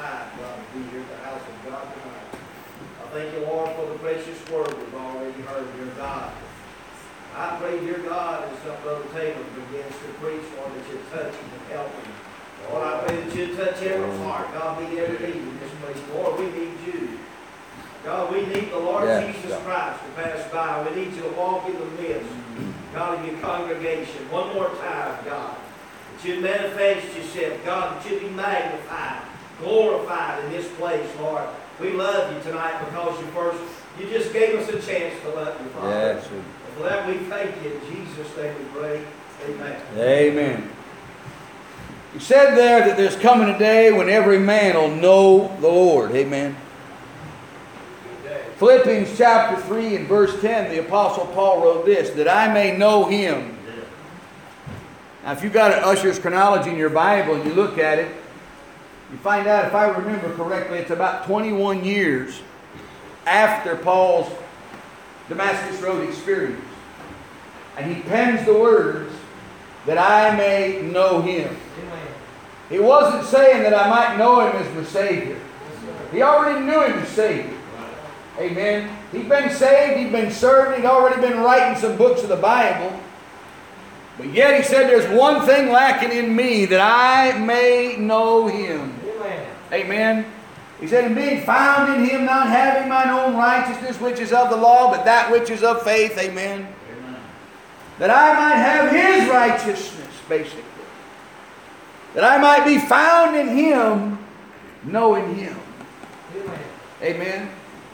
time, God, to be here at the house of God tonight. I thank you, Lord, for the precious word we've already heard, dear God. I pray, dear God, as Brother Taylor begins to preach, Lord, that you touch him and help him. Lord, I pray that you touch every heart. God, meet every need in this place. Lord, we need you. God, we need the Lord Jesus Christ to pass by. We need you to walk in the midst, God, of your congregation. One more time, God, that you manifest yourself. God, that you be magnified, glorified in this place, Lord. We love you tonight because you just gave us a chance to love you, Father. Yes, and for that we thank you. In Jesus' name we pray. Amen. Amen. He said there that there's coming a day when every man will know the Lord. Amen. Philippians chapter 3 and verse 10, the Apostle Paul wrote this, that I may know Him. Now if you've got an Usher's chronology in your Bible and you look at it, you find out, if I remember correctly, it's about 21 years after Paul's Damascus Road experience. And he pens the words, that I may know Him. Amen. He wasn't saying that I might know Him as my Savior. He already knew Him as Savior. Amen. He'd been saved, he'd been serving, he'd already been writing some books of the Bible. But yet he said, there's one thing lacking in me, that I may know Him. Amen. Amen. He said, and being found in Him, not having mine own righteousness, which is of the law, but that which is of faith. Amen. Amen. That I might have His righteousness, basically. That I might be found in Him, knowing Him. Amen. Amen.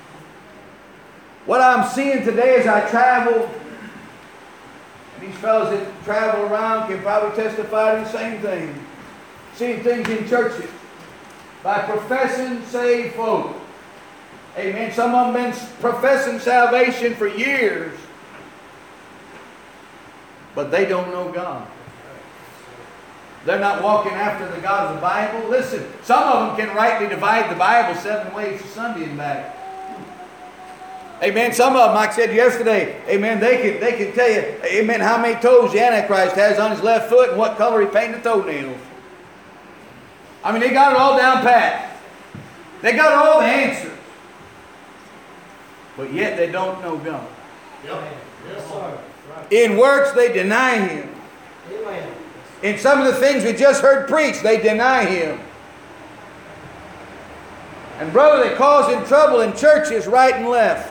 What I'm seeing today as I travel, and these fellows that travel around can probably testify to the same thing. Seeing things in churches by professing saved folk. Amen. Some of them been professing salvation for years, but they don't know God. They're not walking after the God of the Bible. Listen, some of them can rightly divide the Bible 7 ways to Sunday and back. Amen. Some of them, like I said yesterday, amen, they can tell you, amen, how many toes the Antichrist has on his left foot and what color he painted the toenails. I mean, they got it all down pat. They got all the answers. But yet they don't know God. Yep. Yes, sir. Right. In works they deny Him. Amen. In some of the things we just heard preached, they deny Him. And brother, they cause Him trouble in churches right and left.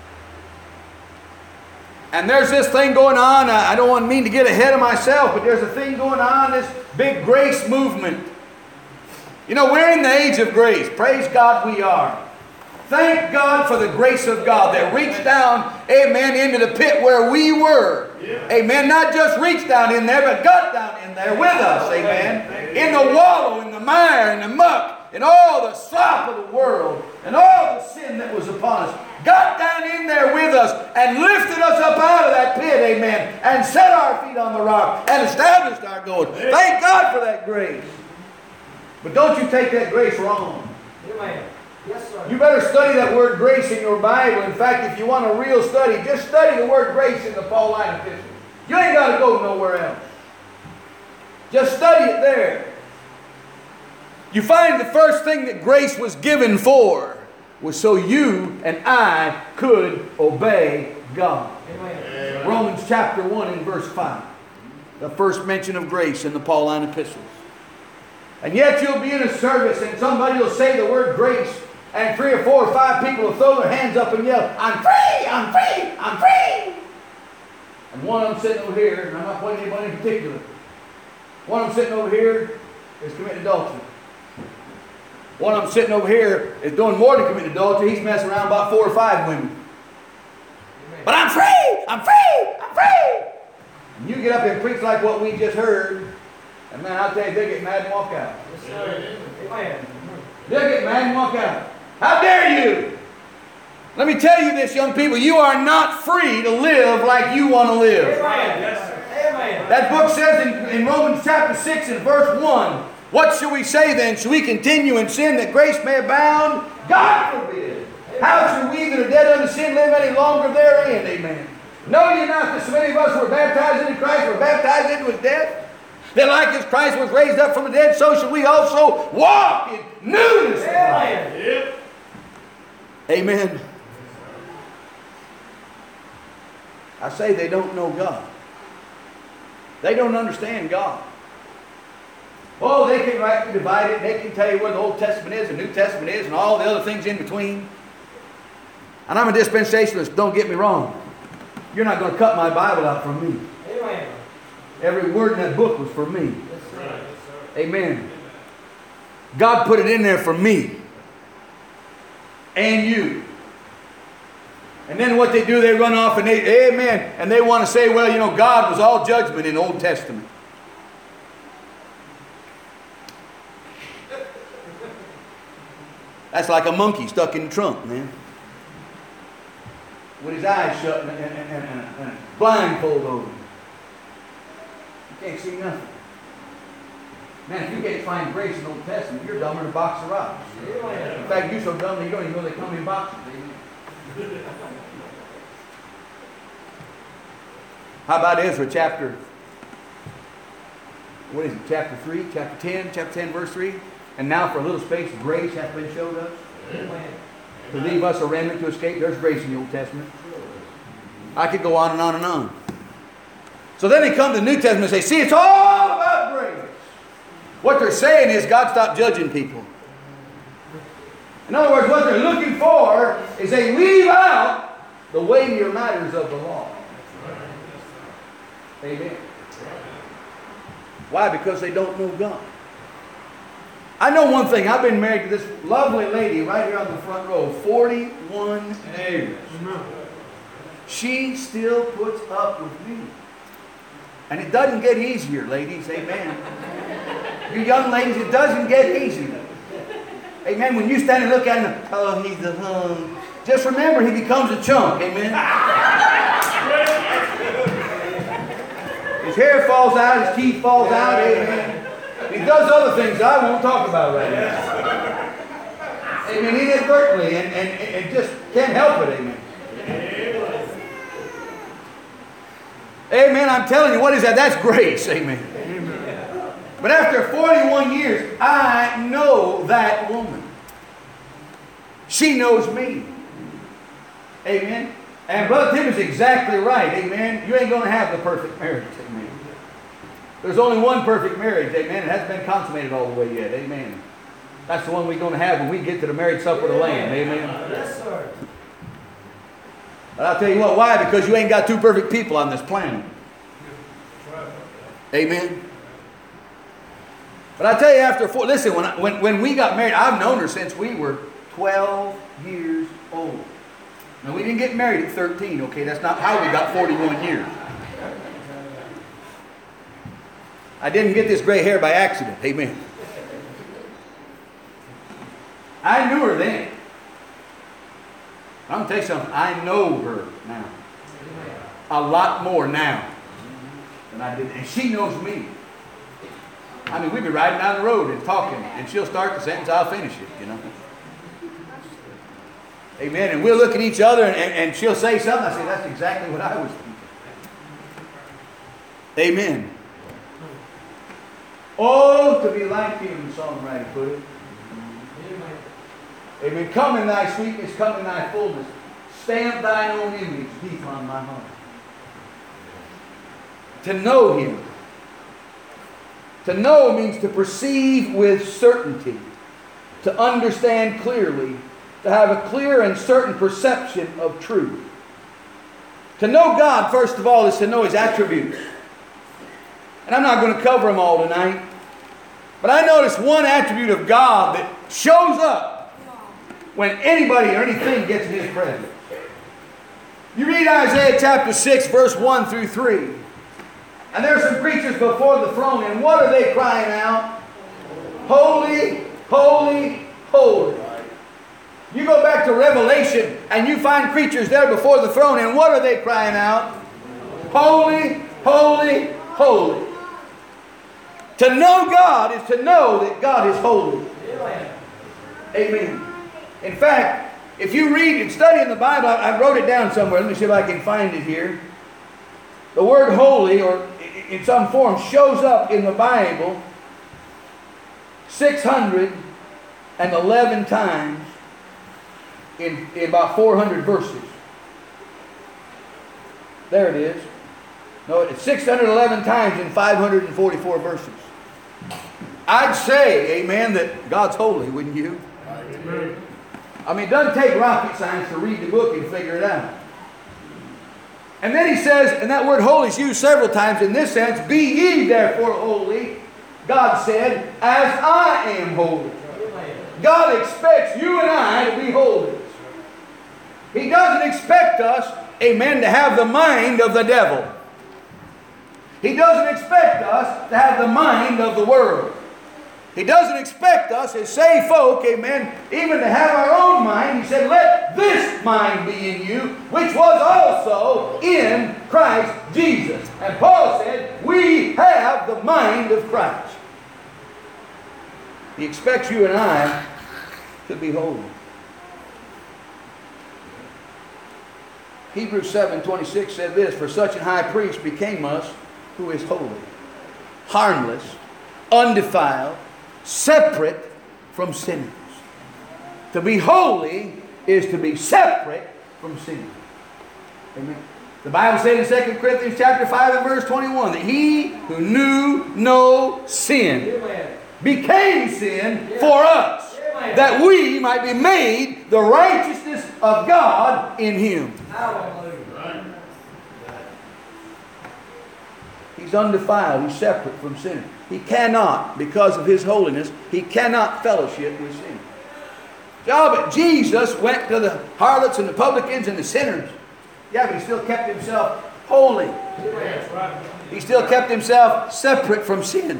And there's this thing going on, I don't mean to get ahead of myself, but there's a thing going on, this big grace movement. You know, we're in the age of grace. Praise God we are. Thank God for the grace of God that reached down, amen, into the pit where we were. Yeah. Amen. Not just reached down in there, but got down in there with us. Amen. In the wallow, in the mire, in the muck, in all the slop of the world, and all the sin that was upon us. Got down in there with us and lifted us up out of that pit, amen, and set our feet on the rock and established our going. Thank God for that grace. But don't you take that grace wrong. Amen. Yes, sir. You better study that word grace in your Bible. In fact, if you want a real study, just study the word grace in the Pauline epistles. You ain't got to go nowhere else. Just study it there. You find the first thing that grace was given for was so you and I could obey God. Amen. Romans chapter 1 and verse 5. The first mention of grace in the Pauline epistles. And yet you'll be in a service and somebody will say the word grace, and 3 or 4 or 5 people will throw their hands up and yell, I'm free, I'm free, I'm free. And one of them sitting over here, and I'm not pointing anybody in particular, one of them sitting over here is committing adultery. One of them sitting over here is doing more than committing adultery. He's messing around about 4 or 5 women. Amen. But I'm free! I'm free! I'm free! And you get up and preach like what we just heard, and man, I'll tell you, they'll get mad and walk out. Yes, sir. Amen. They'll get mad and walk out. How dare you! Let me tell you this, young people, you are not free to live like you want to live. Amen. Yes, sir. Amen. That book says in Romans chapter 6 and verse 1, what shall we say then? Shall we continue in sin that grace may abound? God forbid. How shall we that are dead unto sin live any longer therein? Amen. Know ye not that so many of us were baptized into Christ, were baptized into His death? That like as Christ was raised up from the dead, so should we also walk in newness of life. Amen. I say they don't know God. They don't understand God. Oh, they can rightly divide it. They can tell you where the Old Testament is, the New Testament is, and all the other things in between. And I'm a dispensationalist, don't get me wrong. You're not going to cut my Bible out from me. Amen. Every word in that book was for me. Amen. God put it in there for me. And you. And then what they do, they run off and they, amen, and they want to say, well, you know, God was all judgment in the Old Testament. That's like a monkey stuck in the trunk, man. With his eyes shut and a blindfold over him. You can't see nothing. Man, if you can't find grace in the Old Testament, you're dumber than a box of rocks. In fact, you're so dumb that you don't even know they come in boxes. How about Ezra chapter, what is it, chapter 3, chapter 10 verse 3? And now for a little space grace hath been showed us. To leave us a remnant to escape. There's grace in the Old Testament. I could go on and on and on. So then they come to the New Testament and say, see, it's all about grace. What they're saying is God stopped judging people. In other words, what they're looking for is they leave out the weightier matters of the law. Amen. Why? Because they don't know God. I know one thing. I've been married to this lovely lady right here on the front row 41 years. She still puts up with me. And it doesn't get easier, ladies. Amen. You young ladies, it doesn't get easier. Amen. When you stand and look at him, oh, he's a hung. Just remember, he becomes a chunk. Amen. His hair falls out, his teeth falls out. Amen. He does other things I won't talk about right now. Amen. Inadvertently and just can't help it. Amen. Amen. I'm telling you, what is that? That's grace. Amen. But after 41 years, I know that woman. She knows me. Amen. And Brother Tim is exactly right. Amen. You ain't going to have the perfect marriage. Amen. There's only one perfect marriage. Amen. It hasn't been consummated all the way yet. Amen. That's the one we're going to have when we get to the marriage supper of the Lamb. Amen. Yes, sir. But I'll tell you what, why? Because you ain't got two perfect people on this planet. Amen. But I tell you, listen, when we got married, I've known her since we were 12 years old. Now, we didn't get married at 13, okay? That's not how we got 41 years. I didn't get this gray hair by accident. Amen. I knew her then. I'm going to tell you something. I know her now. A lot more now than I did. And she knows me. I mean, we'd be riding down the road and talking, and she'll start the sentence, I'll finish it, you know. Amen. And we'll look at each other, and she'll say something. I say, that's exactly what I was thinking. Amen. Oh, to be like him, the songwriter put it. Amen. Come in thy sweetness, come in thy fullness. Stamp thine own image deep on my heart. To know him. To know means to perceive with certainty. To understand clearly. To have a clear and certain perception of truth. To know God, first of all, is to know his attributes. And I'm not going to cover them all tonight. But I notice one attribute of God that shows up when anybody or anything gets in his presence. You read Isaiah chapter 6, verse 1 through 3. And there are some creatures before the throne, and what are they crying out? Holy, holy, holy. You go back to Revelation, and you find creatures there before the throne, and what are they crying out? Holy, holy, holy. To know God is to know that God is holy. Amen. In fact, if you read and study in the Bible, I wrote it down somewhere. Let me see if I can find it here. The word holy, or in some form shows up in the Bible 611 times in about 400 verses. There it is. No, it's 611 times in 544 verses. I'd say, amen, that God's holy, wouldn't you? Amen. I mean, it doesn't take rocket science to read the book and figure it out. And then he says, and that word holy is used several times in this sense, be ye therefore holy, God said, as I am holy. God expects you and I to be holy. He doesn't expect us, amen, to have the mind of the devil. He doesn't expect us to have the mind of the world. He doesn't expect us as saved folk, amen, even to have our own mind. He said, let this mind be in you, which was also in Christ Jesus. And Paul said, we have the mind of Christ. He expects you and I to be holy. Hebrews 7:26 said this, for such an high priest became us, who is holy, harmless, undefiled, separate from sinners. To be holy is to be separate from sinners. Amen. The Bible says in 2 Corinthians chapter 5 and verse 21 that he who knew no sin became sin for us, that we might be made the righteousness of God in him. He's undefiled. He's separate from sinners. He cannot, because of his holiness, he cannot fellowship with sinners. Yeah, but Jesus went to the harlots and the publicans and the sinners. Yeah, but he still kept himself holy. He still kept himself separate from sin.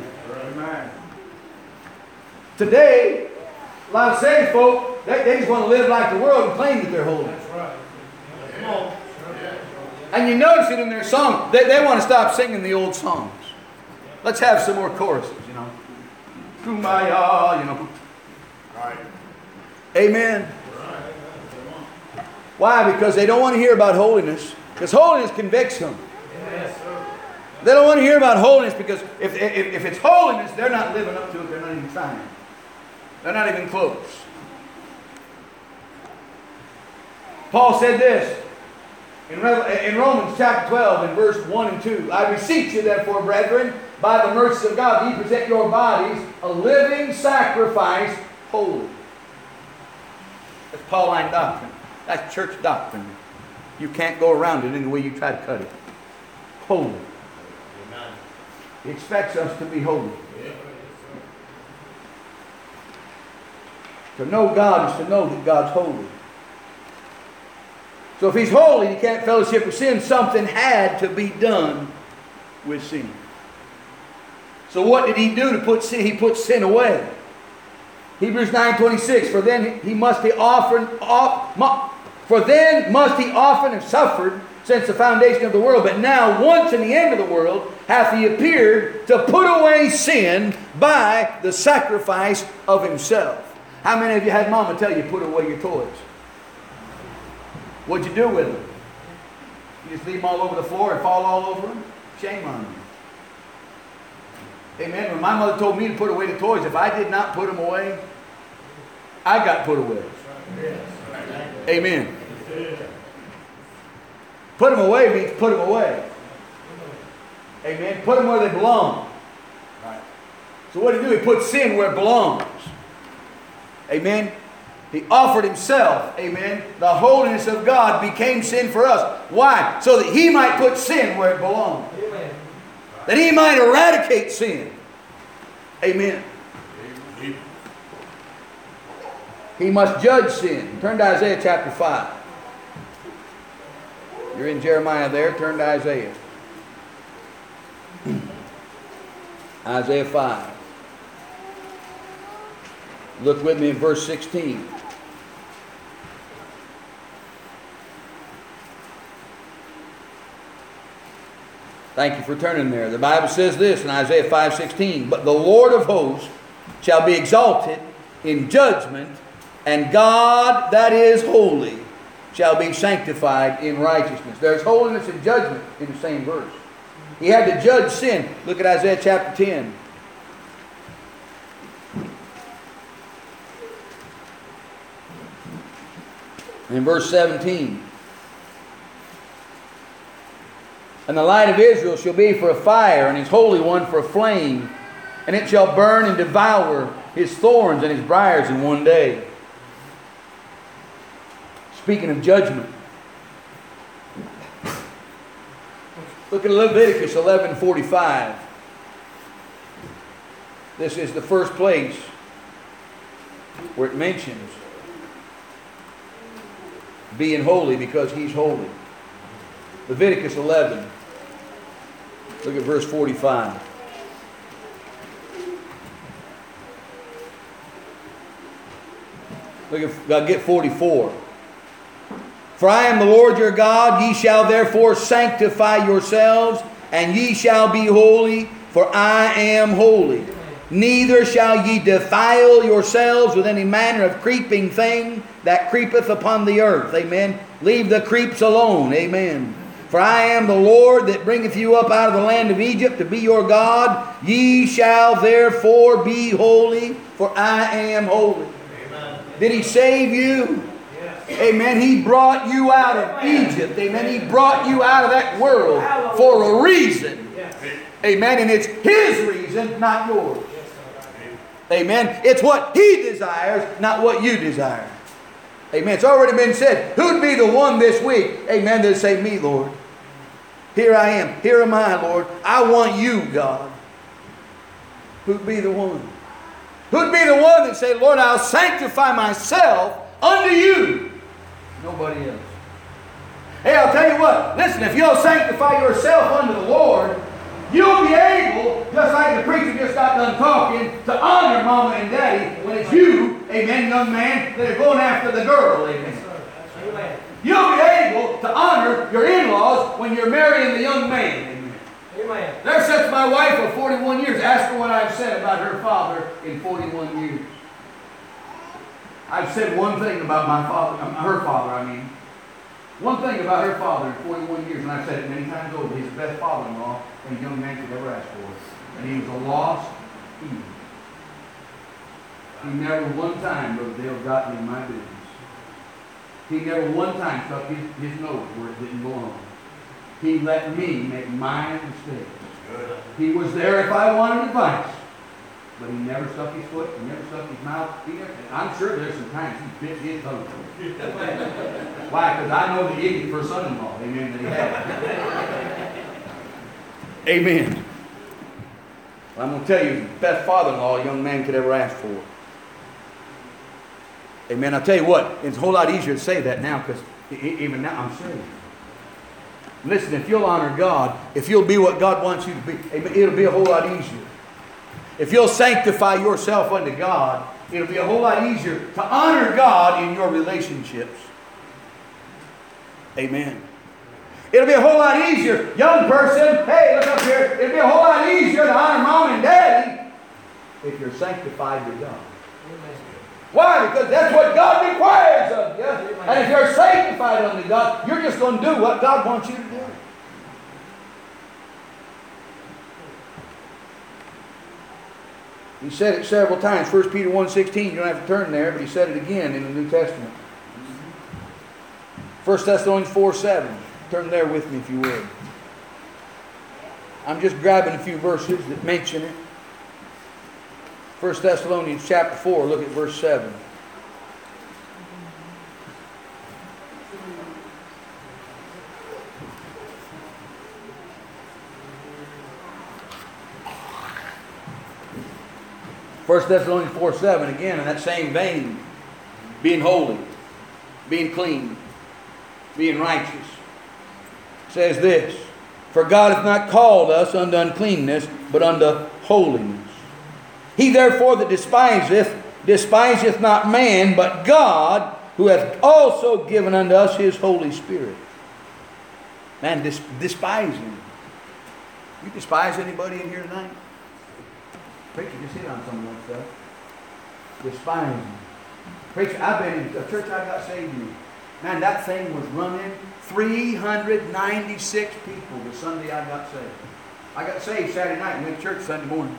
Today, a lot of saved folk, they just want to live like the world and claim that they're holy. And you notice it in their song. They want to stop singing the old songs. Let's have some more choruses, you know. Kumbaya, you know. Right. Amen. Why? Because they don't want to hear about holiness. Because holiness convicts them. Yes, sir. They don't want to hear about holiness because if it's holiness, they're not living up to it. They're not even trying. They're not even close. Paul said this in Romans chapter 12 in verse 1 and 2. I beseech you therefore, brethren, by the mercies of God, ye present your bodies a living sacrifice, holy. That's Pauline doctrine. That's church doctrine. You can't go around it any way you try to cut it. Holy. He expects us to be holy. To know God is to know that God's holy. So if he's holy and he can't fellowship with sin, something had to be done with sin. So what did he do to put sin? He put sin away. Hebrews 9:26. For then must he often have suffered since the foundation of the world. But now, once in the end of the world, hath he appeared to put away sin by the sacrifice of himself. How many of you had Mama tell you put away your toys? What'd you do with them? You just leave them all over the floor and fall all over them? Shame on you. Amen. When my mother told me to put away the toys, if I did not put them away, I got put away. Amen. Put them away means put them away. Amen. Put them where they belong. So what did he do? He put sin where it belongs. Amen. He offered himself. Amen. The holiness of God became sin for us. Why? So that he might put sin where it belongs. Amen. That he might eradicate sin. Amen. He must judge sin. Turn to Isaiah chapter 5. You're in Jeremiah there. Turn to Isaiah. Isaiah 5. Look with me in verse 16. Thank you for turning there. The Bible says this in Isaiah 5:16. But the Lord of hosts shall be exalted in judgment, and God that is holy shall be sanctified in righteousness. There's holiness and judgment in the same verse. He had to judge sin. Look at Isaiah chapter 10. In verse 17. And the light of Israel shall be for a fire, and his Holy One for a flame. And it shall burn and devour his thorns and his briars in one day. Speaking of judgment. Look at Leviticus 11:45. This is the first place where it mentions being holy because he's holy. Leviticus 11. Look at verse 45. Look at, get 44. For I am the Lord your God, ye shall therefore sanctify yourselves, and ye shall be holy, for I am holy. Neither shall ye defile yourselves with any manner of creeping thing that creepeth upon the earth. Amen. Leave the creeps alone. Amen. For I am the Lord that bringeth you up out of the land of Egypt to be your God. Ye shall therefore be holy, for I am holy. Amen. Did he save you? Yes. Amen. He brought you out of Egypt. Amen. He brought you out of that world for a reason. Yes. Amen. And it's his reason, not yours. Amen. It's what he desires, not what you desire. Amen. It's already been said. Who'd be the one this week? Amen. That'd say, me, Lord. Here I am. Here am I, Lord. I want you, God. Who'd be the one? Who'd be the one that say, Lord, I'll sanctify myself unto you. Nobody else. Hey, I'll tell you what. Listen, if you'll sanctify yourself unto the Lord, you'll be able, just like the preacher just got done talking, to honor Mama and Daddy when it's you, amen, young man, that are going after the girl, amen. Amen. You'll be able to honor your in-laws when you're marrying the young man, amen. Amen. There sits my wife of 41 years. Ask her what I've said about her father in 41 years. I've said one thing about my father, her father, I mean. One thing about her father in 41 years, and I've said it many times over, he's the best father-in-law any young man could ever ask for. And he was a lost heathen. He never one time, Brother Dale, got me in my business. He never one time stuck his nose where it didn't belong. He let me make my mistakes. He was there if I wanted advice. But he never stuck his foot, he never stuck his mouth. I'm sure there's some times he bit his tongue. Why? Because I know the idiot for a son-in-law, amen, that he had. Amen. Well, I'm going to tell you, the best father-in-law a young man could ever ask for. Amen. I'll tell you what, it's a whole lot easier to say that now because even now I'm serious. Listen, if you'll honor God, if you'll be what God wants you to be, amen, it'll be a whole lot easier. If you'll sanctify yourself unto God, it'll be a whole lot easier to honor God in your relationships. Amen. It'll be a whole lot easier, young person, hey, look up here. It'll be a whole lot easier to honor mom and daddy if you're sanctified to God. Amen. Why? Because that's what God requires of you. Amen. And if you're sanctified unto God, you're just going to do what God wants you to do. He said it several times. 1 Peter 1:16, you don't have to turn there, but he said it again in the New Testament. 1 Thessalonians 4:7. Turn there with me if you would. I'm just grabbing a few verses that mention it. 1 Thessalonians chapter 4, look at verse 7. First Thessalonians 4:7, again in that same vein. Being holy, being clean, being righteous. Says this, for God hath not called us unto uncleanness, but unto holiness. He therefore that despiseth not man, but God, who hath also given unto us his Holy Spirit. Man, despise him. You despise anybody in here tonight? Preacher just hit on some of that stuff. Despise him. Preacher, I've been in a church I got saved in. Man, that thing was running 396 people the Sunday I got saved. I got saved Saturday night and went to church Sunday morning.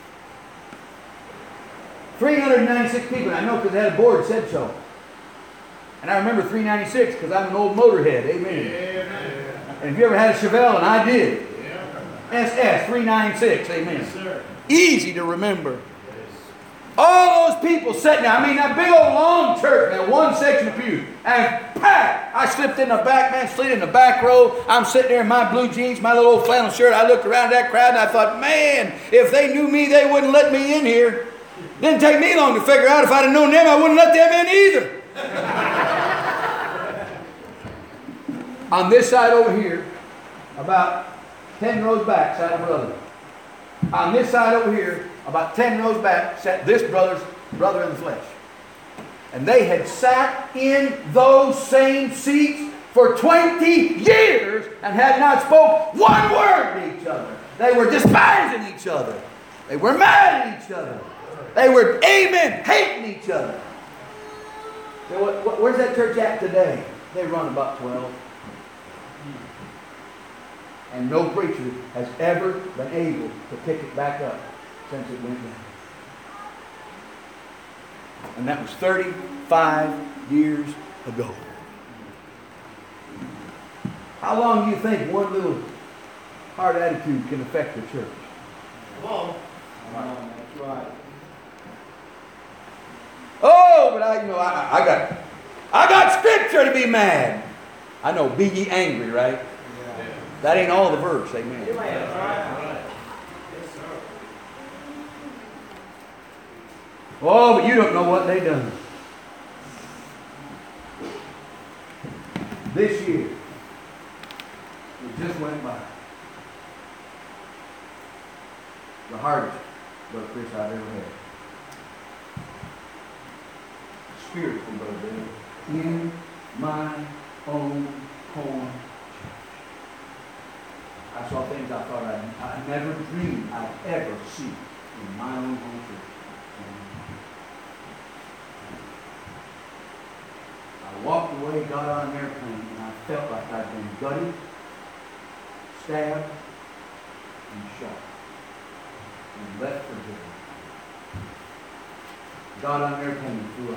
396 people. And I know because they had a board that said so. And I remember 396 because I'm an old motorhead. Amen. Amen. And if you ever had a Chevelle, and I did. Yeah. SS 396. Amen. Yes, sir. Easy to remember. Yes. All those people sitting there. I mean, that big old long church, man, one section of pews. And packed. I slipped in the back, man, slid in the back row. I'm sitting there in my blue jeans, my little old flannel shirt. I looked around that crowd and I thought, man, if they knew me, they wouldn't let me in here. Didn't take me long to figure out if I'd have known them, I wouldn't let them in either. On this side over here, about 10 rows back, sat a brother. On this side over here, about 10 rows back, sat this brother in the flesh. And they had sat in those same seats for 20 years and had not spoke one word to each other. They were despising each other. They were mad at each other. They were, amen, hating each other. So where's that church at today? They run about 12. And no preacher has ever been able to pick it back up since it went down. And that was 35 years ago. How long do you think one little hard attitude can affect the church? Come on. That's right. Oh, but I got scripture to be mad. I know, be ye angry, right? Yeah. That ain't all the verse, amen. That's right. Yes, sir. Oh, but you don't know what they done. This year, it just went by. The hardest, Brother Chris, I've ever had. Spiritual, Brother Bill, in my own home church. I saw things I thought I never dreamed I'd ever see in my own home church. I walked away, got on an airplane, and I felt like I'd been gutted, stabbed, and shot, and left for dead. Got on an airplane and flew out.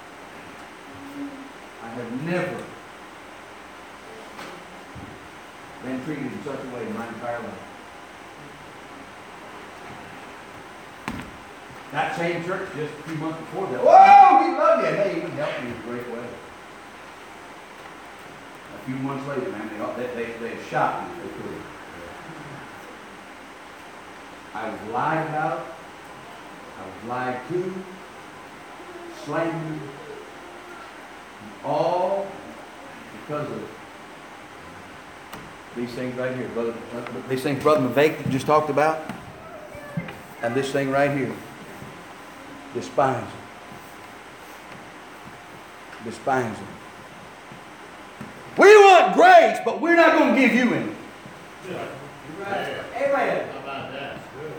I have never been treated in such a way in my entire life. That same church just a few months before that. Whoa, we love you. Hey, we helped you in a great way. A few months later, man, they shot me if they could. I was lied about. I was lied to. Slandered. All because of these things right here, brother. These things Brother McVeigh just talked about, and this thing right here. Despise them. Despise them. We want grace, but we're not going to give you any. Amen. How about that?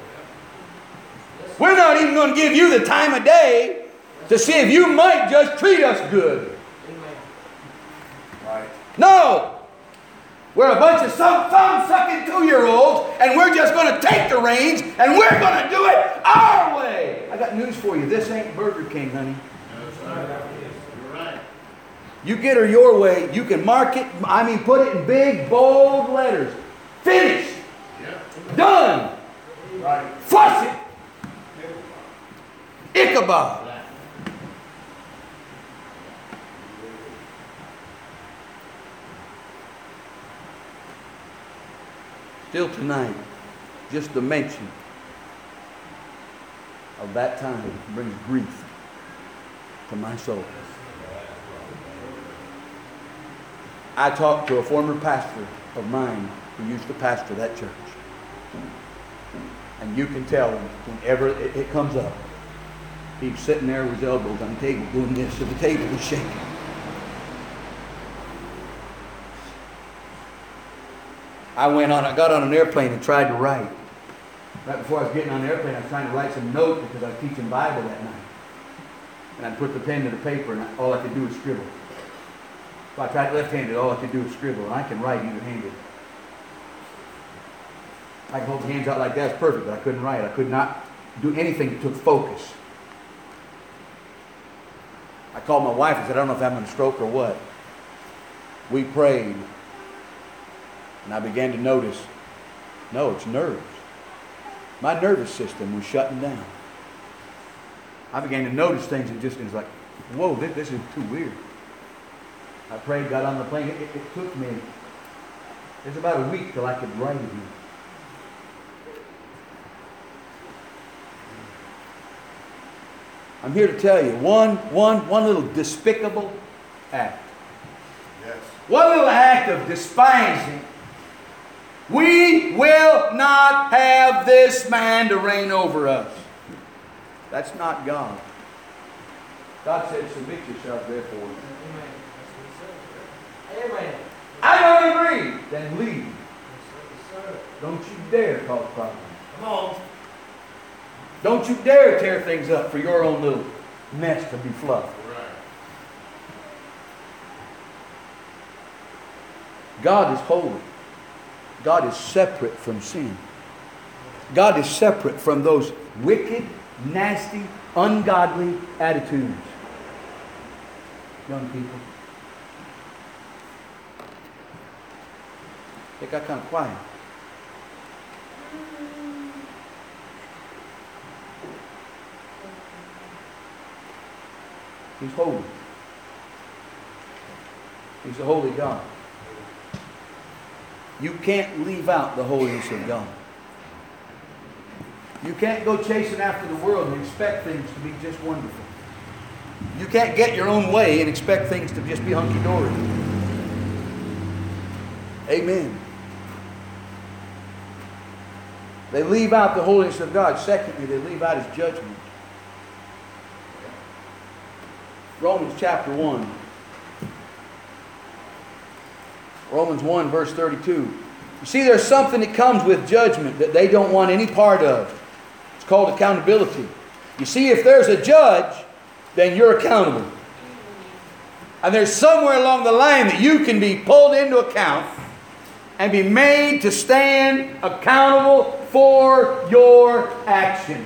We're not even going to give you the time of day to see if you might just treat us good. Right. No! We're a bunch of thumb-sucking 2-year-olds, and we're just going to take the reins, and we're going to do it our way. I got news for you. This ain't Burger King, honey. That's right. You're right. You get her your way, you can mark it, put it in big, bold letters. Finished. Yeah. Done. Right. Fuss it. Ichabod. Still tonight, just the mention of that time brings grief to my soul. I talked to a former pastor of mine who used to pastor that church. And you can tell whenever it comes up, he's sitting there with his elbows on the table doing this, so the table was shaking. I got on an airplane and tried to write. Right before I was getting on the airplane, I was trying to write some note because I was teaching Bible that night. And I put the pen to the paper, and all I could do was scribble. So I tried left-handed, all I could do was scribble, and I can write either-handed. I can hold the hands out like that. It's perfect, but I couldn't write. I could not do anything that took focus. I called my wife and said, I don't know if I'm having a stroke or what. We prayed. And I began to notice, no, it's nerves. My nervous system was shutting down. I began to notice things that just was like, whoa, this is too weird. I prayed, got on the plane. It took me, it was about a week till I could write again. I'm here to tell you, one little despicable act. Yes. One little act of despising. We will not have this man to reign over us. That's not God. God said, submit yourself therefore. Amen. I don't agree. Then leave. Don't you dare cause problems. Come on. Don't you dare tear things up for your own little mess to be fluffed. Right. God is holy. God is separate from sin. God is separate from those wicked, nasty, ungodly attitudes. Young people. They got kind of quiet. He's holy. He's a holy God. You can't leave out the holiness of God. You can't go chasing after the world and expect things to be just wonderful. You can't get your own way and expect things to just be hunky-dory. Amen. They leave out the holiness of God. Secondly, they leave out His judgment. Romans chapter 1. Romans 1 verse 32. You see, there's something that comes with judgment that they don't want any part of. It's called accountability. You see, if there's a judge, then you're accountable. And there's somewhere along the line that you can be pulled into account and be made to stand accountable for your action.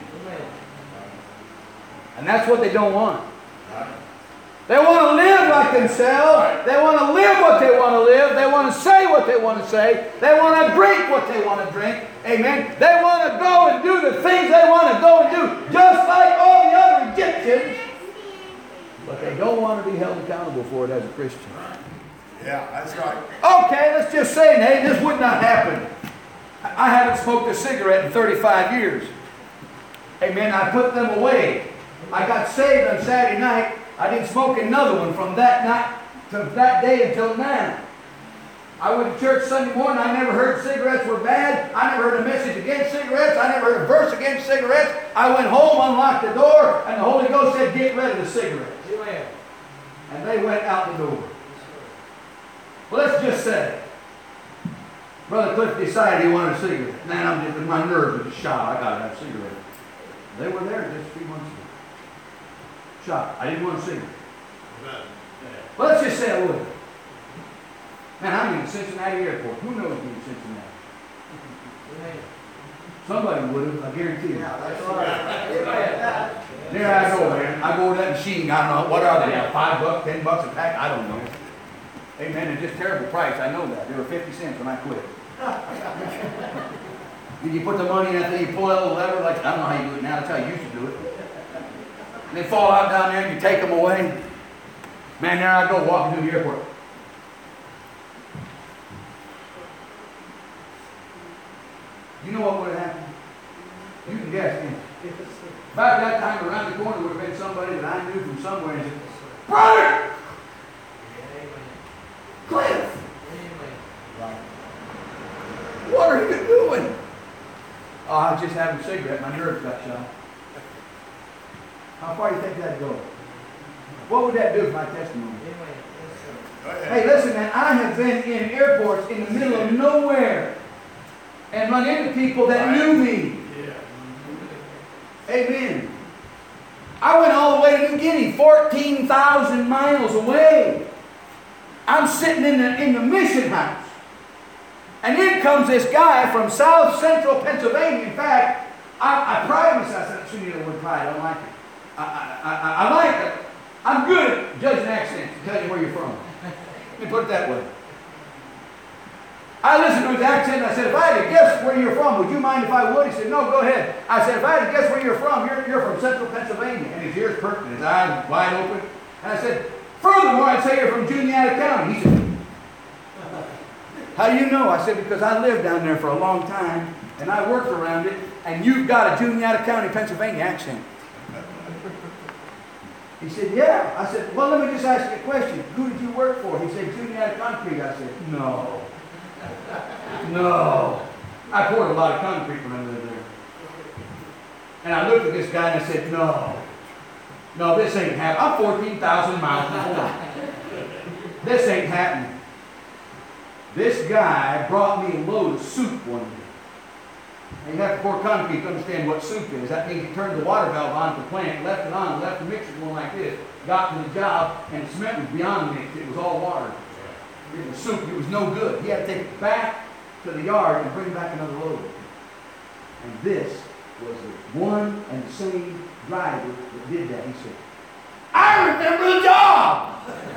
And that's what they don't want. They want to live like themselves. They want to live what they want to live. They want to say what they want to say. They want to drink what they want to drink. Amen. They want to go and do the things they want to go and do, just like all the other Egyptians. But they don't want to be held accountable for it as a Christian. Yeah, that's right. Okay, let's just say, Nate, this would not happen. I haven't smoked a cigarette in 35 years. Amen. I put them away. I got saved on Saturday night. I didn't smoke another one from that night to that day until now. I went to church Sunday morning. I never heard cigarettes were bad. I never heard a message against cigarettes. I never heard a verse against cigarettes. I went home, unlocked the door, and the Holy Ghost said, get rid of the cigarettes. Amen. And they went out the door. Well, let's just say Brother Cliff decided he wanted a cigarette. Man, my nerves are just shot. I got to have a cigarette. They were there just a few months ago. Shot. I didn't want a cigarette. Well, let's just say I would. Man, I'm in Cincinnati Airport. Who knows me in Cincinnati? Somebody would have, I guarantee you. Yeah, that's right. There I go, man. I go to that machine. I don't know. What are they now? $5, $10 a pack? I don't know. Amen. It's just terrible price. I know that. They were 50 cents when I quit. Did you put the money in that thing? You pull that little lever? Like, I don't know how you do it now. That's how you used to do it. And they fall out down there and you take them away. Man, there I go walking through the airport. You know what would have happened? You can guess. About that time around the corner would have been somebody that I knew from somewhere and said, Brother! Cliff! What are you doing? Oh, I was just having a cigarette. My nerves got shot. How far do you think that'd go? What would that do for my testimony? Hey, listen, man, I have been in airports in the middle of nowhere and run into people that knew me. Amen. I went all the way to New Guinea, 14,000 miles away. I'm sitting in the mission house. And in comes this guy from South Central Pennsylvania. In fact, I pride myself. I shouldn't use the word pride. I don't like it. I like it. I'm good at judging accents and telling you where you're from. Let me put it that way. I listened to his accent and I said, if I had to guess where you're from, would you mind if I would? He said, no, go ahead. I said, if I had to guess where you're from Central Pennsylvania. And his ears perked and his eyes wide open. And I said, furthermore, I'd say you're from Juniata County. He said, how do you know? I said, because I lived down there for a long time and I worked around it, and you've got a Juniata County, Pennsylvania accent. He said, yeah. I said, well, let me just ask you a question. Who did you work for? He said, Juniata Concrete. I said, no. No. I poured a lot of concrete when I lived there. And I looked at this guy and I said, no. No, this ain't happening. I'm 14,000 miles from home. This ain't happening. This guy brought me a load of soup one day. And you have to pour concrete to understand what soup is. That means you turned the water valve on for the plant, left it on, left the mixer going like this, got to the job, and the cement was beyond mixed. It was all water. It was soup. It was no good. He had to take it back to the yard and bring back another load. And this was the one and the same driver that did that. He said, I remember the job.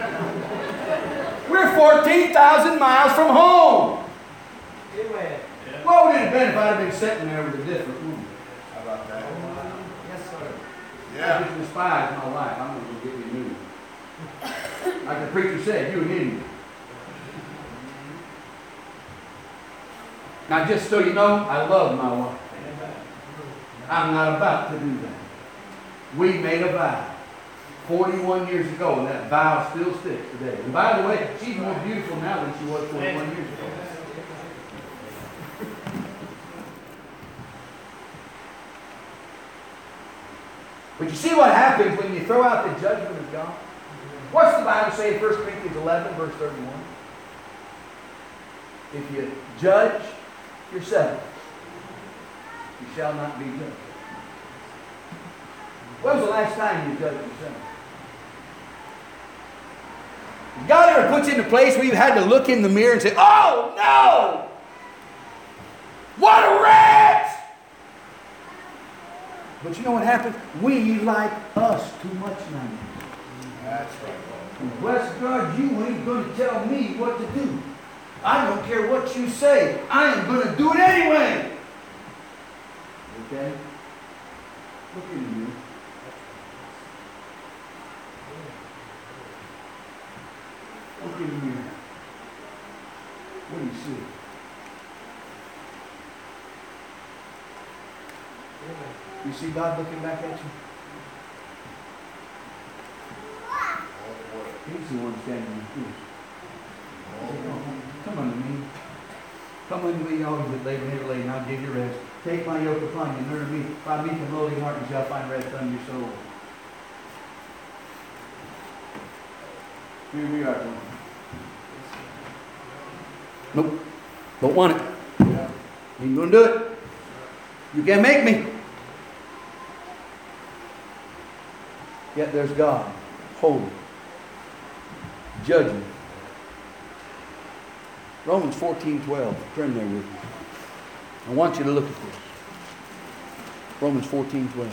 We're 14,000 miles from home. Amen. What would it have been if I'd have been sitting there with a different woman? How about that? Yes, sir. I Yeah. just despised my life. I'm going to get you new. Like the preacher said, you an idiot. Now, just so you know, I love my wife. I'm not about to do that. We made a vow 41 years ago, and that vow still sticks today. And by the way, she's more beautiful now than she was 41 years ago. But you see what happens when you throw out the judgment of God? What's the Bible say in 1 Corinthians 11, verse 31? If you judge yourself, you shall not be judged. When was the last time you judged yourself? God ever puts you in a place where you had to look in the mirror and say, oh no! What a wretch! But you know what happens? We like us too much now. That's right. And bless God, you ain't going to tell me what to do. I don't care what you say. I am going to do it anyway. Okay? Look in the mirror. Look in the mirror. What do you see? You see God looking back at you? He's the one standing in the truth. Come unto me. Come unto me, all you that labor and heavy laden, and I'll give you rest. Take my yoke upon you and learn of me. For I meek and lowly heart, and shall find rest unto your soul. Here we are. Nope. Don't want it. Ain't gonna do it. You can't make me. Yet there's God, holy, judging. Romans 14:12. Turn there with me. I want you to look at this. Romans 14:12.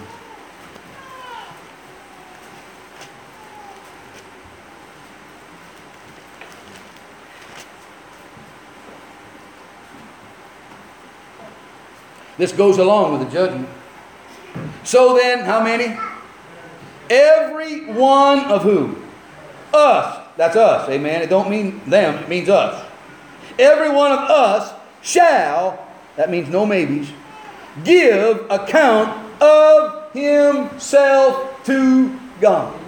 This goes along with the judgment. So then, how many? Every one of who? Us. That's us. Amen. It don't mean them. It means us. Every one of us shall, that means no maybes, give account of himself to God.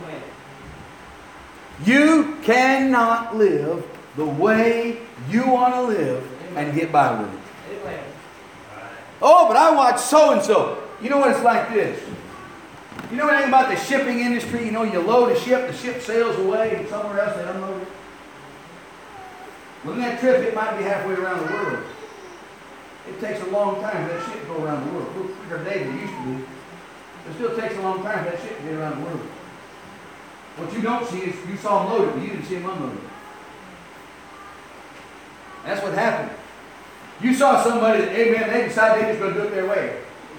You cannot live the way you want to live and get by with it. Oh, but I watch so-and-so. You know what it's like this. You know anything about the shipping industry? You know, you load a ship, the ship sails away, and somewhere else they unload it. Well, in that trip, it might be halfway around the world. It takes a long time for that ship to go around the world. Look, quicker days than it used to be. It still takes a long time for that ship to get around the world. What you don't see is you saw them load it, but you didn't see them unload it. That's what happened. You saw somebody that, amen, they decided they just going to do it their way.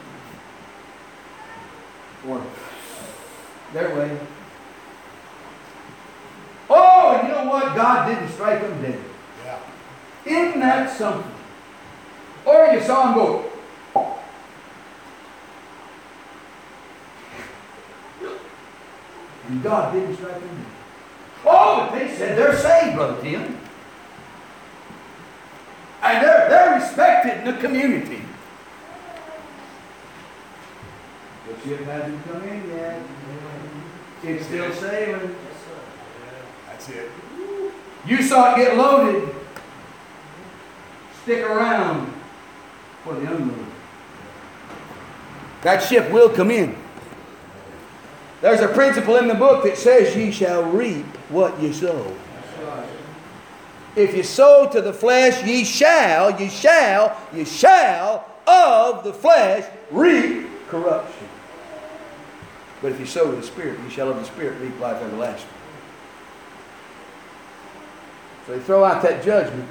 Or their way. Oh, and you know what? God didn't strike them dead. Yeah. Isn't that something? Or you saw them go. And God didn't strike them dead. Oh, but they said they're saved, Brother Tim. And they're respected in the community. The ship hasn't come in yet. It's still sailing. That's it. You saw it get loaded. Stick around for the unload. That ship will come in. There's a principle in the book that says ye shall reap what you sow. If you sow to the flesh, ye shall of the flesh reap corruption. But if you sow to the Spirit, ye shall of the Spirit reap life everlasting. So they throw out that judgment.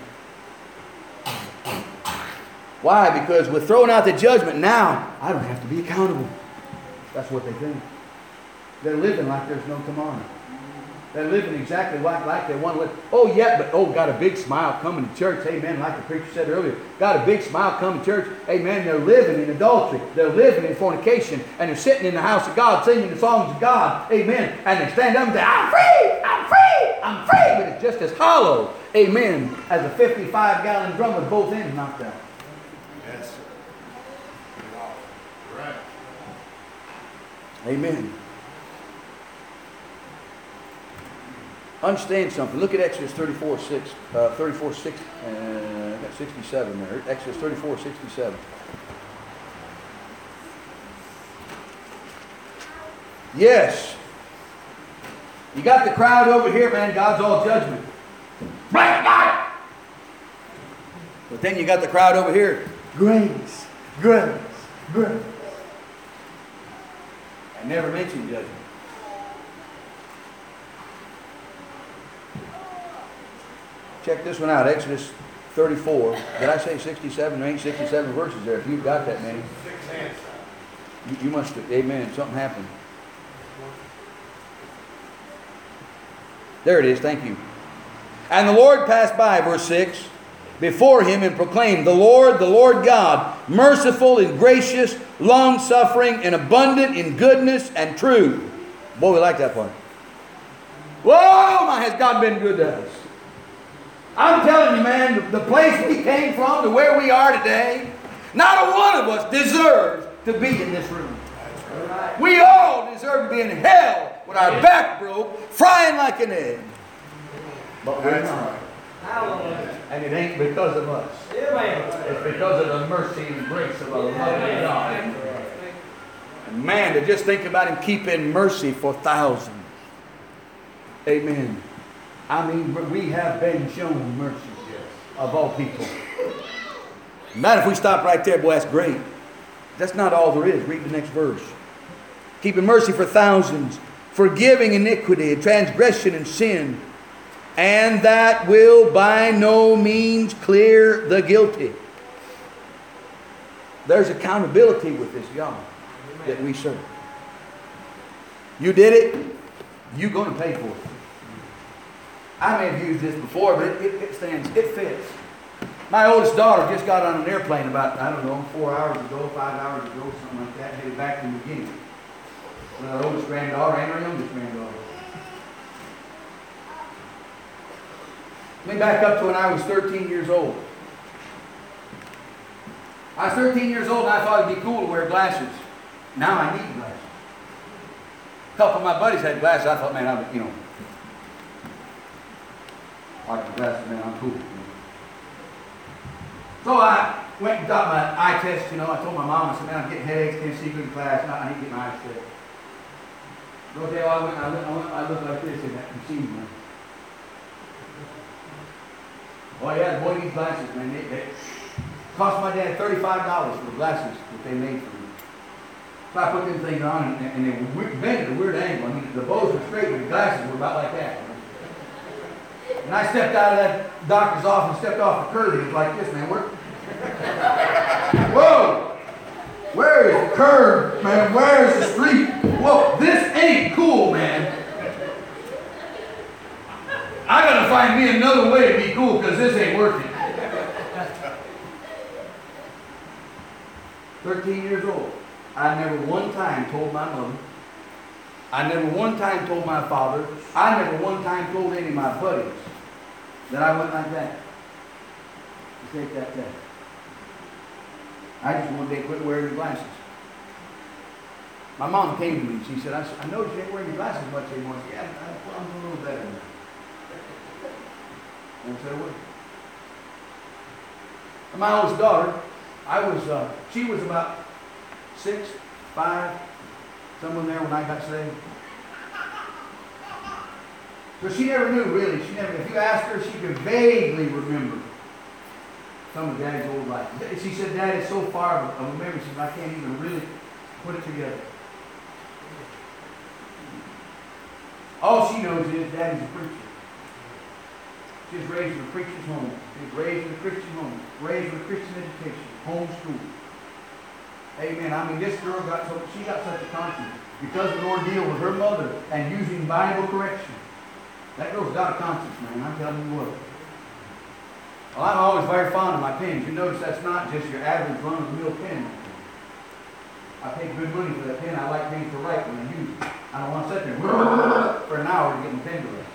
Why? Because we're throwing out the judgment now. I don't have to be accountable. That's what they think. They're living like there's no tomorrow. They're living exactly like they want to live. Oh, yeah, but got a big smile coming to church. Amen. Like the preacher said earlier. Got a big smile coming to church. Amen. They're living in adultery. They're living in fornication. And they're sitting in the house of God singing the songs of God. Amen. And they stand up and say, I'm free! I'm free! I'm free! But it's just as hollow. Amen. As a 55-gallon drum with both ends knocked out. Yes. Wow. Right. Amen. Understand something. Look at Exodus 34:6. I got 67 there. Exodus 34:67. Yes. You got the crowd over here, man. God's all judgment. Right, God. But then you got the crowd over here. Grace, grace, grace. I never mentioned judgment. Check this one out, Exodus 34. Did I say 67? There ain't 67 verses there. If you've got that many, you must have, amen, something happened. There it is, thank you. And the Lord passed by, verse 6, before him and proclaimed, the Lord God, merciful and gracious, long-suffering and abundant in goodness and truth. Boy, we like that part. Whoa, my, has God been good to us. I'm telling you, man, the place we came from to where we are today, not a one of us deserves to be in this room. We all deserve to be in hell with our back broke, frying like an egg. But we're not. And it ain't because of us. It's because of the mercy and grace of our loving God. And man, to just think about Him keeping mercy for thousands. Amen. I mean, we have been shown mercy of all people. Man, if we stop right there, boy, that's great. That's not all there is. Read the next verse. Keeping mercy for thousands, forgiving iniquity and transgression and sin, and that will by no means clear the guilty. There's accountability with this God that we serve. You did it, you're going to pay for it. I may have used this before, but it fits. My oldest daughter just got on an airplane about, 4 hours ago, 5 hours ago, something like that, headed back to New Guinea. With our oldest granddaughter and our youngest granddaughter. Let me back up to when I was 13 years old. I was 13 years old and I thought it'd be cool to wear glasses. Now I need glasses. A couple of my buddies had glasses. I thought, man, I like the glasses, man, I'm cool. So I went and got my eye test, I told my mom, I said, man, I'm getting headaches, can't see good in class, I need to get my eyes checked. No day I looked like this in that machine, man. Oh yeah, the boy needs glasses, man. They cost my dad $35 for the glasses that they made for me. So I put them things on and they were bent at a weird angle. I mean, the bows were straight, but the glasses were about like that. And I stepped out of that doctor's office, stepped off the curb, it was like this, man. Whoa! Where is the curb, man? Where is the street? Whoa, this ain't cool, man. I gotta find me another way to be cool because this ain't working. 13 years old. I never one time told my mother. I never one time told my father. I never one time told any of my buddies that I went like that. Take that day. I just one day quit wearing the glasses. My mom came to me and she said, I noticed you ain't wearing your glasses much anymore. I said, yeah, I'm doing a little better now. And I said, what? And my oldest daughter, she was about 6, 5, someone there when I got saved. So she never knew really. If you asked her, she could vaguely remember some of Daddy's old life. She said, Dad, it's so far of a memory, she said, I can't even really put it together. All she knows is Daddy's a preacher. She was raised in a preacher's home. She was raised in a Christian home. Raised with a Christian education. Homeschooled. Amen. I mean, this girl she got such a conscience because of an ordeal with her mother and using Bible correction. That girl's got a conscience, man. I'm telling you what. Well, I'm always very fond of my pens. You notice that's not just your average run-of-the-mill pen. I pay good money for that pen. I like things to write when I use it. I don't want to sit there for an hour to get my pen to write.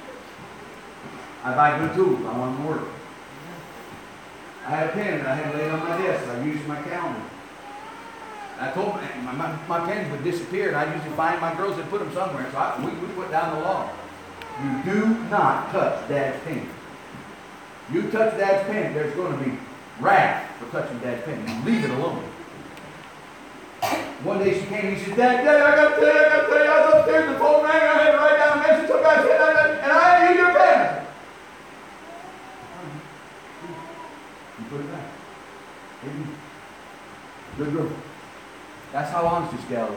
I buy good tools. I want them to work. I had a pen that I had laid on my desk. I used my calendar. I told my pens would disappear, and I usually find my girls had put them somewhere. So we put down the law. You do not touch Dad's pen. You touch Dad's pen, there's going to be wrath for touching Dad's pen. You leave it alone. One day she came and she said, Dad, I got to tell you, I was upstairs, the phone rang, I had to write down a message, took out and I had to use your pen. You put it back. Good girl. That's how honest this gal is.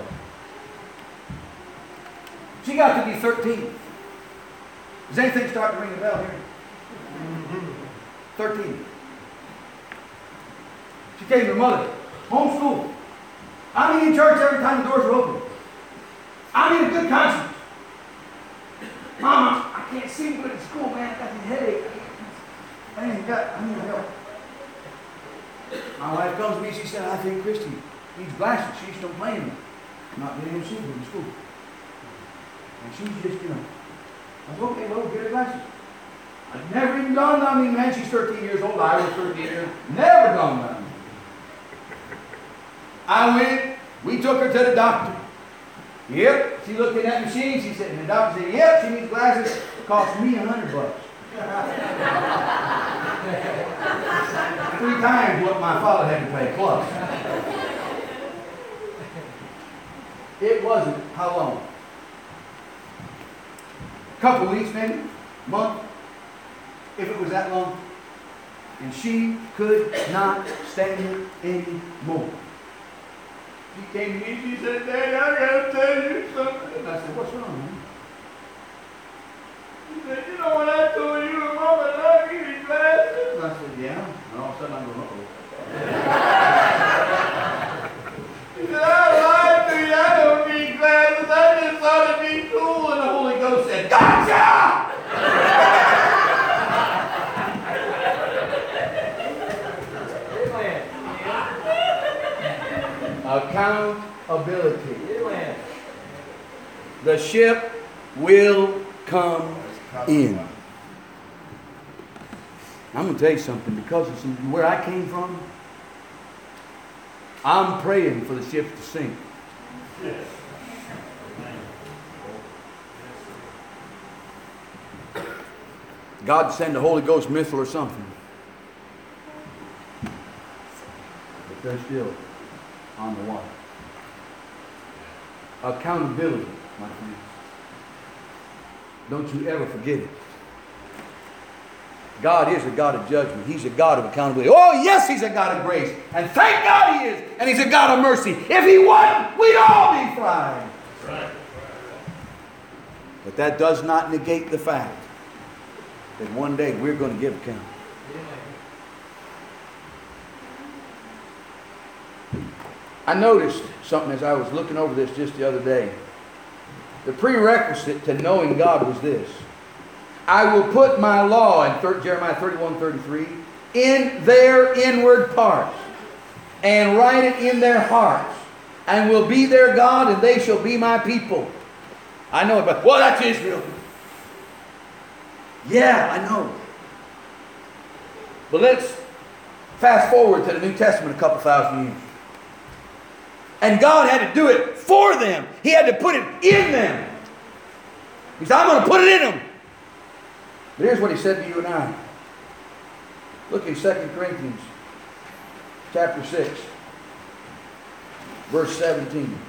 She got to be 13. Does anything start to ring a bell here? 13. She came to her mother. Homeschool. I'm in church every time the doors are open. I'm in a good conscience. Mama, I can't see good at school, man. I got this headache. I need help. My wife comes to me, she said, I think Christy needs glasses. She's complaining not being able to see in school. And she's just, I said, okay, well, get her glasses. It never even dawned on me, man. She's 13 years old. I was 13 years. Never dawned on me. I went. We took her to the doctor. Yep. She looked at that machine. She said, and the doctor said, yep, she needs glasses. It cost me $100. 3 times what my father had to pay plus. It wasn't how long? A couple weeks, maybe, month. If it was that long. And she could not stand it anymore. She came to me and she said, Daddy, I got to tell you something. And I said, what's wrong, man? She said, when I told you, Mama, that I give you glasses. And I said, yeah. And all of a sudden I'm going, uh-oh. She said, I lied to you. I don't need glasses. I just thought it'd be cool. And the Holy Ghost said, gotcha! Accountability. The ship will come in. I'm going to tell you something. Because of where I came from, I'm praying for the ship to sink. God send the Holy Ghost missile or something. But they're still on the water. Accountability, my friends. Don't you ever forget it. God is a God of judgment. He's a God of accountability. Oh, yes, He's a God of grace. And thank God He is. And He's a God of mercy. If He wasn't, we'd all be fried. Right. But that does not negate the fact that one day we're going to give account. I noticed something as I was looking over this just the other day. The prerequisite to knowing God was this. I will put my law, in Jeremiah 31:33, in their inward parts, and write it in their hearts, and will be their God, and they shall be my people. I know about, well, that's Israel. Yeah, I know. But let's fast forward to the New Testament a couple thousand years. And God had to do it for them. He had to put it in them. He said, I'm going to put it in them. But here's what he said to you and I. Look in 2 Corinthians chapter 6, verse 17.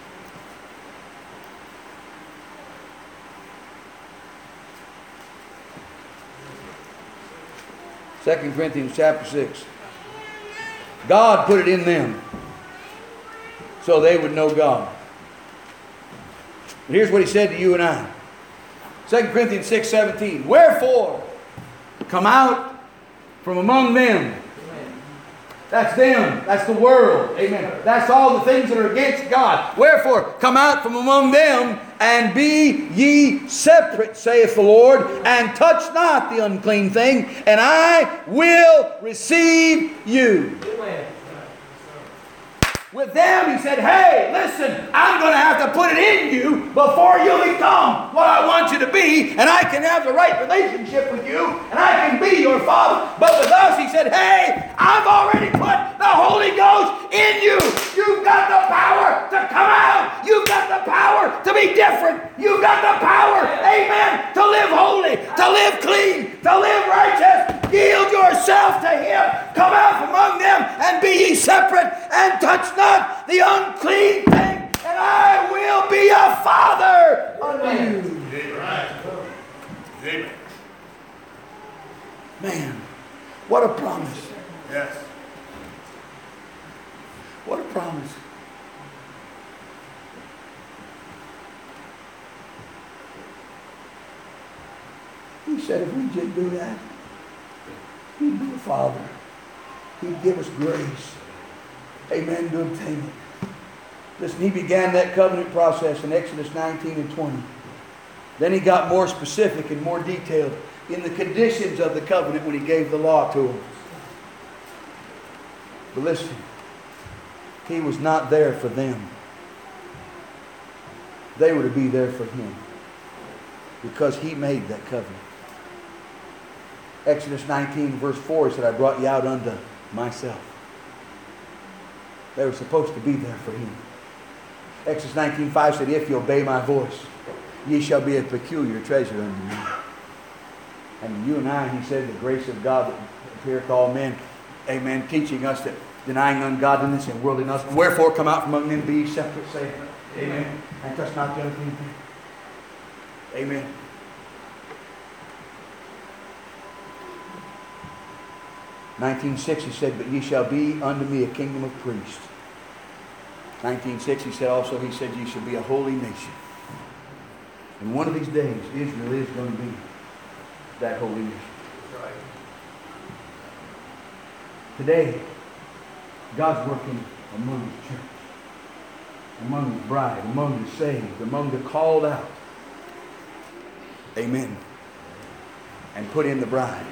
Second Corinthians chapter 6. God put it in them so they would know God. But here's what he said to you and I. 2 Corinthians 6:17. Wherefore, come out from among them. That's them. That's the world. Amen. That's all the things that are against God. Wherefore, come out from among them and be ye separate, saith the Lord, and touch not the unclean thing, and I will receive you. Amen. With them, he said, hey, listen, I'm going to have to put it in you before you become what I want you to be, and I can have the right relationship with you, and I can be your father. But with us, he said, hey, I've already put the Holy Ghost in you. You've got the power to come out. You've got the power to be different. You've got the power, amen, to live holy, to live clean, to live righteous. Yield yourself to Him. Come out from among them and be ye separate, and touch not the unclean thing, and I will be a father unto you. Amen. Man, what a promise. Yes. What a promise. He said if we did do that, He'd be a father. He'd give us grace. Amen, to obtain it. Listen, He began that covenant process in Exodus 19 and 20. Then He got more specific and more detailed in the conditions of the covenant when He gave the law to them. But listen, He was not there for them. They were to be there for Him, because He made that covenant. Exodus 19 verse 4 said, I brought you out unto myself. They were supposed to be there for Him. Exodus 19:5 said, if you obey my voice, ye shall be a peculiar treasure unto me. And you and I, He said, the grace of God that appeareth to all men, amen, teaching us that denying ungodliness and worldliness, wherefore come out from among them, be ye separate, say, amen, and touch not the unclean thing. Amen. 19:6 He said, but ye shall be unto me a kingdom of priests. 19:6 He said also, He said, ye shall be a holy nation. And one of these days, Israel is going to be that holy nation. Today, God's working among His church, among His bride, among the saved, among the called out. Amen. And put in the bride.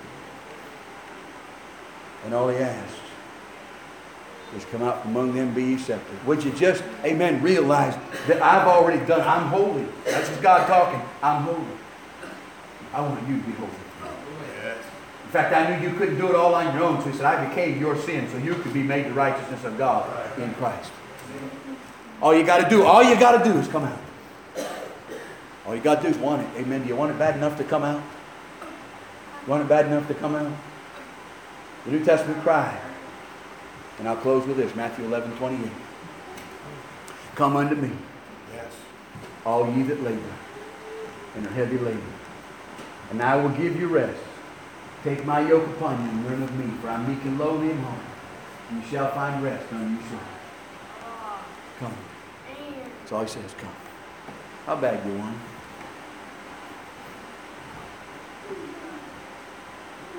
And all He asks is come out from among them, be ye separate. Would you just, amen, realize that I've already done, I'm holy. That's just God talking. I'm holy. I want you to be holy. Yes. In fact, I knew you couldn't do it all on your own, so He said, I became your sin so you could be made the righteousness of God in Christ. All you got to do is come out. All you got to do is want it. Amen. Do you want it bad enough to come out? You want it bad enough to come out? The New Testament cry. And I'll close with this. Matthew 11:28. Come unto me, Yes. all ye that labor and are heavy laden, and I will give you rest. Take my yoke upon you and learn of me, for I am meek and lowly in heart. You shall find rest unto your soul. Come. That's all He says, come. I'll bag you one.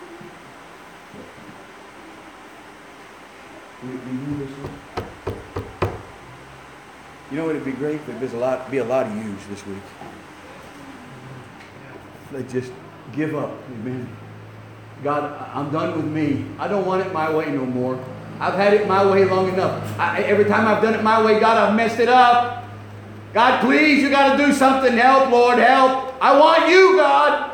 Will it be you this one? You know, it'd be great if there's be a lot of yous this week. They just give up. Amen. God, I'm done with me. I don't want it my way no more. I've had it my way long enough. Every time I've done it my way, God, I've messed it up. God, please, you got to do something. Help, Lord, help. I want you, God.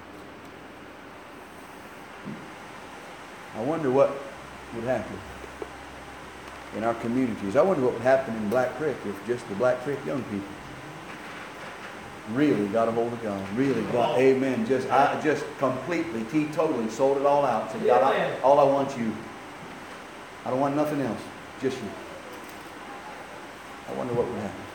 I wonder what would happen in our communities. I wonder what would happen in Black Creek if just the Black Creek young people really got a hold of God. Really got, amen. Just completely, teetotally sold it all out. Said, God, all I want you. I don't want nothing else. Just you. I wonder what would happen.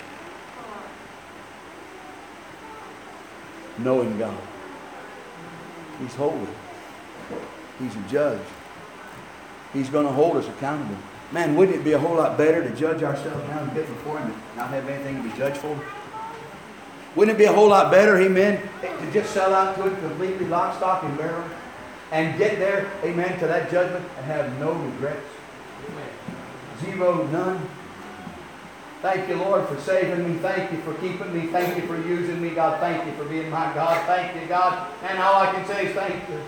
Knowing God. He's holy. He's a judge. He's going to hold us accountable. Man, wouldn't it be a whole lot better to judge ourselves now and get before Him and not have anything to be judged for? Wouldn't it be a whole lot better, amen, to just sell out to it completely lock, stock, and barrel and get there, amen, to that judgment and have no regrets? Zero, none. Thank you, Lord, for saving me. Thank you for keeping me. Thank you for using me, God. Thank you for being my God. Thank you, God. And all I can say is thank you.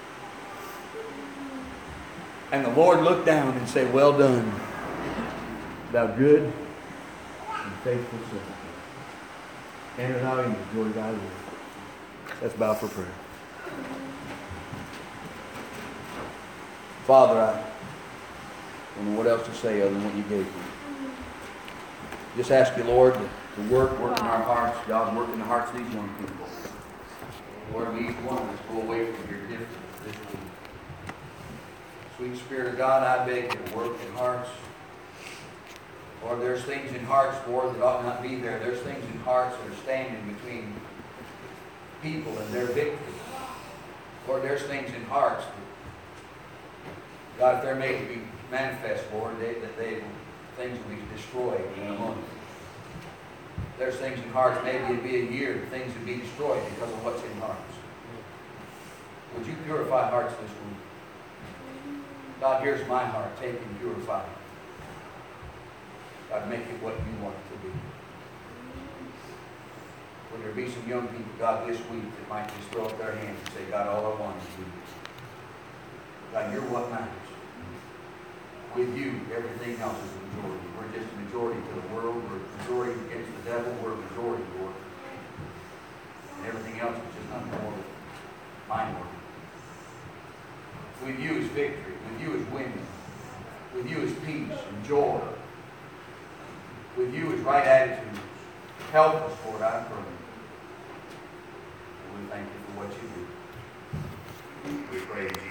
And the Lord looked down and said, well done, thou good and faithful servant. Enter thou in the joy of thy Lord. Let's bow for prayer. Father, I don't know what else to say other than what you gave me. Just ask you, Lord, to work in our hearts. God, work in the hearts of these young people. Lord, may each one of us go away from your gift this week. Sweet Spirit of God, I beg you to work in hearts. Lord, there's things in hearts, Lord, that ought not be there. There's things in hearts that are standing between people and their victory. Lord, there's things in hearts that, God, if they're made to be manifest, Lord, things will be destroyed in a moment. There's things in hearts, maybe it'd be a year, things would be destroyed because of what's in hearts. Would you purify hearts this week? God, here's my heart. Take and purify it. God, make it what you want it to be. Will there be some young people, God, this week that might just throw up their hands and say, God, all I want is you. God, you're what matters. With you, everything else is a majority. We're just a majority to the world. We're a majority against the devil. We're a majority, Lord. And everything else is just nothing more than minority. With you is victory. With you is winning. With you is peace and joy. With you is right attitudes. Help us, Lord, I pray. And we thank you for what you do. We pray in Jesus' name.